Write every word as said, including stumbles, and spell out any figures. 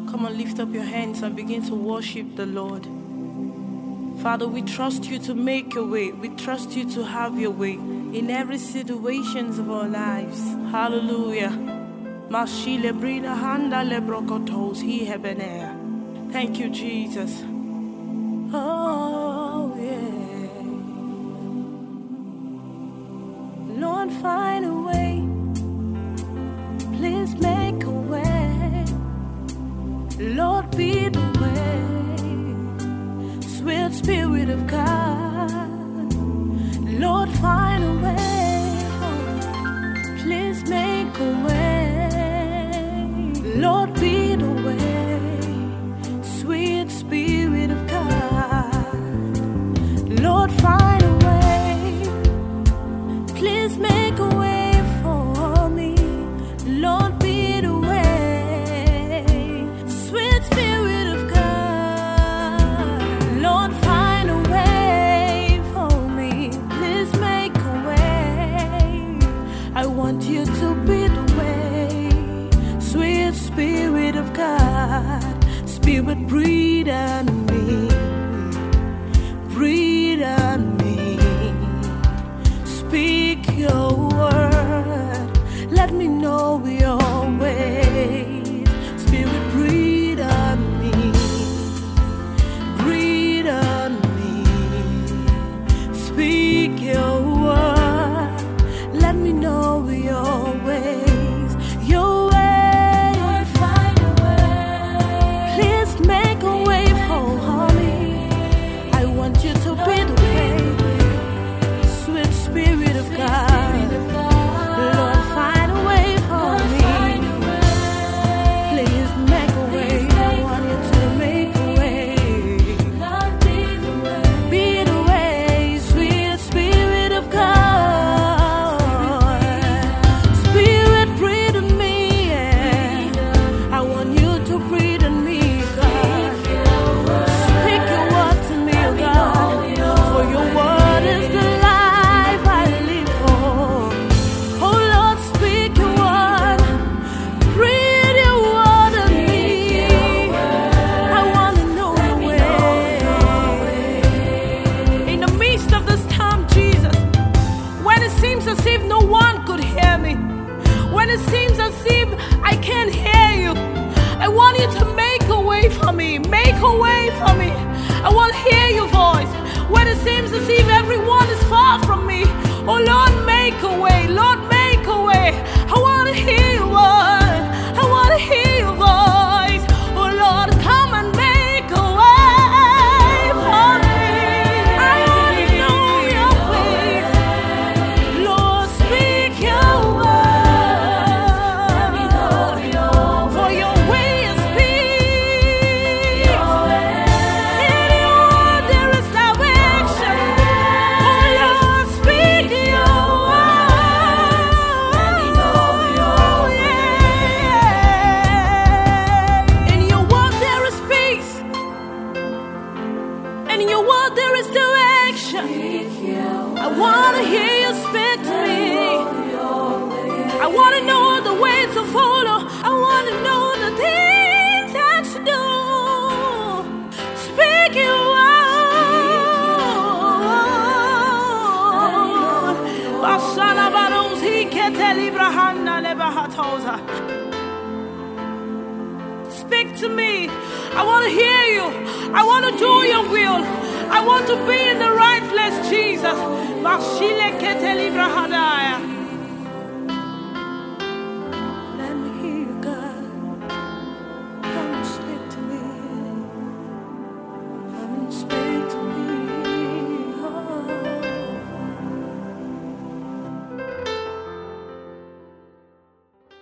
Come on, lift up your hands and begin to worship the Lord. Father, we trust you to make a way. We trust you to have your way in every situation of our lives. Hallelujah. Thank you, Jesus. Oh, yeah. Lord, find a way. Please make a way. Lord, be the way. Sweet Spirit of God, Lord, find a way. Please make a way. Lord, be the way. Sweet Spirit of God, Lord, find a way. Please make a way for me. Lord, be the way. Sweet Spirit of God, Lord, find a way for me. Please make a way. I want you to be the way. Sweet Spirit of God, Spirit, breathe on me. Breathe on me. Speak your word. Let me know your ways. Spirit, breathe on me. Breathe on me. Speak your word. Let me know your ways. Your ways. Lord, find a way. Please make a way for me. I want you to be the way. Sweet Spirit of God. Lord, find a way for me. Please make a way. I want you to make a way. Lord, be the way. Be the way, sweet Spirit of God. Spirit, breathe on me. Yeah. I want you to breathe on me, God. Speak your word to me, God. For your word is the life I live for. Oh Lord, speak your word. Breathe your word on me. I want to know your way. In the midst of this time, Jesus, when it seems as if no one could hear me, when it seems as if I can't hear you, I want you to make a way for me. Make a way for me. I want to hear your voice. When it seems as if everyone is far from me, oh Lord, make a way. Lord, make a way. I want to hear your word. I want to hear your voice. Oh Lord, come and make a way for me. I want to know your ways. Lord, speak your word. For your way is peace. In your word there is salvation. Oh Lord, speak your word. Yeah. In your word there is peace. And in your word there is direction. I want to hear you speak to me. I want to know the way to follow. I want to know the things I should do. Speak your word. Basana baros he keteli brahana lebahatoza. Speak to me. I want to hear you. I want to do your will. I want to be in the right place, Jesus. Bashile keteli brahadaya.